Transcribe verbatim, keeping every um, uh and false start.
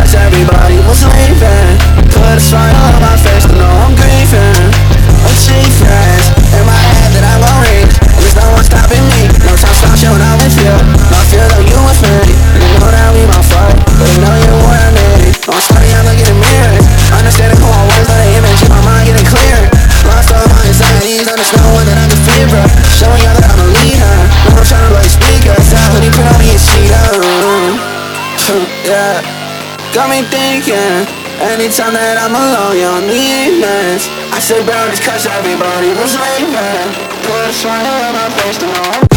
cause everybody was leaving. Put a smile on my face to know I'm grieving. Achievements in my head that I'm gon' reach. There's no one stopping me. No time slouching when I'm with you. No fear though you with me. You know that we might fight, but you know you want me. I'm sorry, I'm looking in mirrors, understanding who I was, but the image in my mind getting clear. Lost all my anxieties, understanding that I can feel, bro. Showing y'all that I'm a leader. Never trying to play speakers. That hoodie put on me and cheater. Yeah, got me thinking. Anytime that I'm alone, you're on the evenings. I sit down just cause everybody was leaving. Put a smile on my face to know I'm